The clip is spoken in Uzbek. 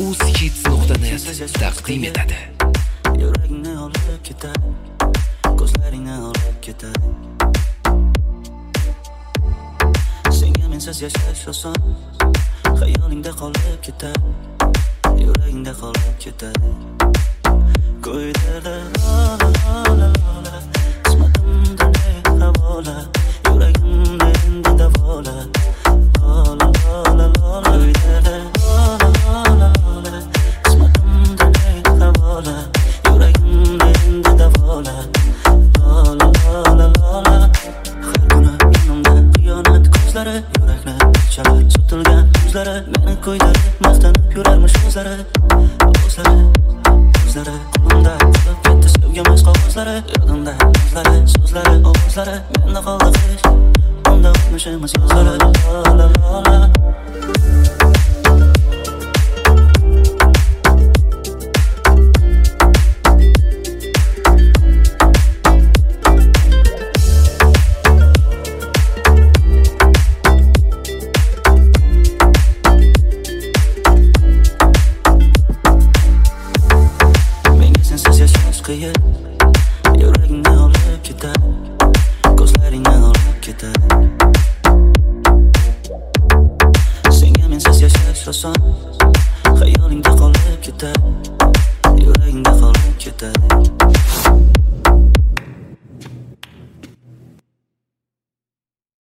uz-hits.net taqdim etadi. Yuragingni olib ketadi, ko'zlaringni olib ketadi. Senga mensiz yashash oson, xayolingda qolib ketadi, yuragingda qolib ketadi. Ko'ydada lola, qismatimda ne havola, yuragimda endi davola. Lola, lola, lola, ko'ydada lola, qismatimda ne havola, yuragimda endi davola. Lola, lola, lola, har kuni yonimda xiyonat ko'zlari, yurakni chalar sotilgan ko'zlari, meni ko'ydirib maqtanib yurarmish o'zlari. O'zlari qo'limda qolib ketdi sevgimiz qog'ozlari, yodimda o'zlari, so'zlari, ovozlari, menda qoldi qish, unda o'tmishimiz yozlari. Lola, lola, qiyin, yuragingni olib ketadi, ko'zlaringni olib ketadi. Senga mensiz yashash oson, xayolingda qolib ketadi, yuragingda qolib ketadi.